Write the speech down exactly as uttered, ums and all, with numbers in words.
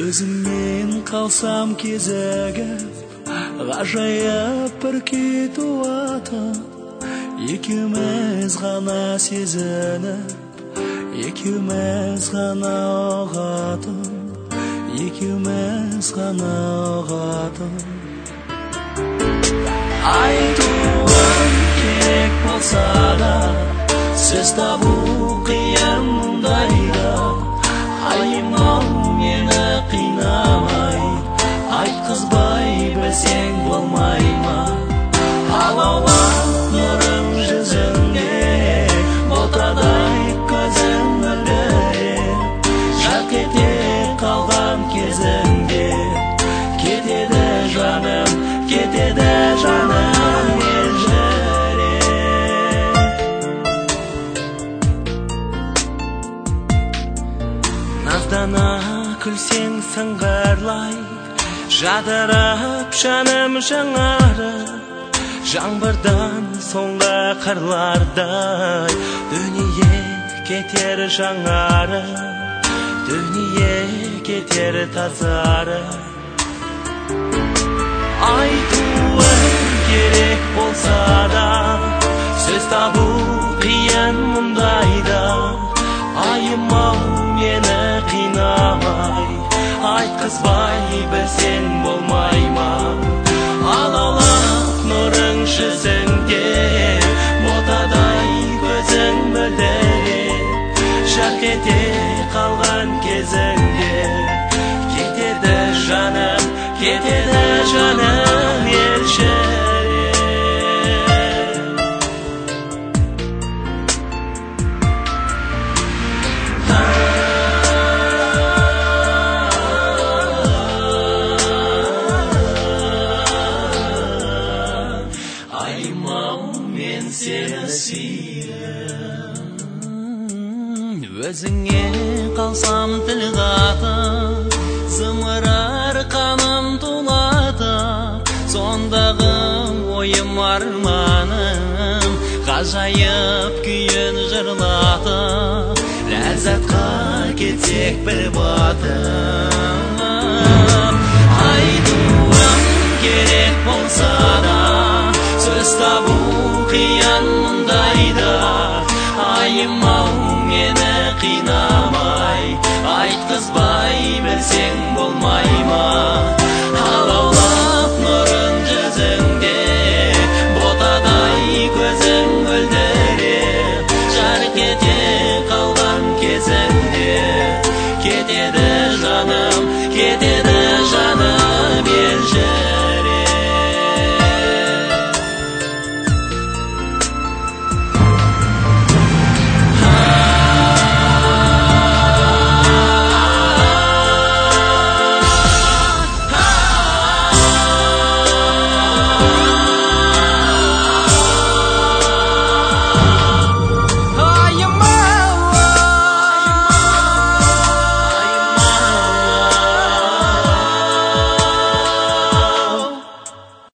Өзіңнен қалсам кезігіп, ғажайып бір күй туатын, екеуміз ғана сезініп, екеуміз ғана ұғатын, екеуміз ғана ұғатын. Айтуым керек болса да, сөз табу қиын мұндайда. Айым-ау мені қинамай, айтқызбай білсең болмай ма? Алаулап нұрың жүзіңде, ботадай көзің мөлдіреп, жарқ ете қалған кезіңде, кетеді жаным, кетеді жаным елжіреп. Наздана күлсең сыңғырлай, жадырап жаным жаңарып, жаңбырдан соңғы қырлардай, дүние кетер жаңарып, дүние кетер тазарып. Айтуым керек болса да, сөз табу қиын мұндайда. Айым-ау мені қинамай, айтқызбай білсең болмай ма? Алаулап нұрың жүзіңде, ботадай көзің мөлдіреп, жарқ ете қалған кезіңде, кетеді жаным, кетеді жаным елжіреп. Сені сүйем, өзіңе қалсам тіл қатып, зымырар қаным тулатып, сондағы ойым арманым, ғажайып күйін жырлатып, ләззатқа кетсек бір батып. Айтуым керек болса да, сөз табу қиын мұндайда. Айым-ау мені қинамай, айтқызбай білсең болмай ма? Алаулап нұрын жүзіңде, ботадай көзің мөлдіреп, жарқ ете қалған кезіңде, кетеді